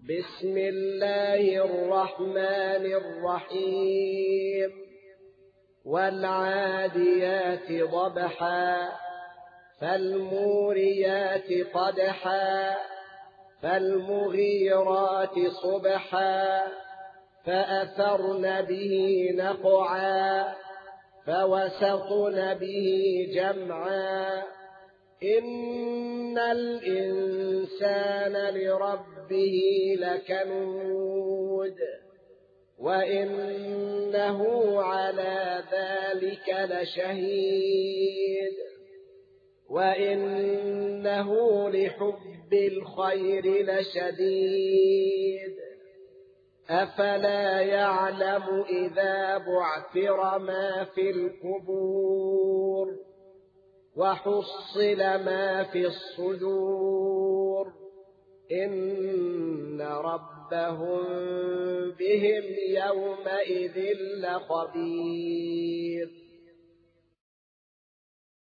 بسم الله الرحمن الرحيم والعاديات ضبحا فالموريات قدحا فالمغيرات صبحا فأثرن به نقعا فوسطن به جمعا إن الإنسان لربه لكنود وإنه على ذلك لشهيد وإنه لحب الخير لشديد أفلا يعلم إذا بعثر ما في القبور وحصل ما في الصدور إن ربهم بهم يومئذ لخبير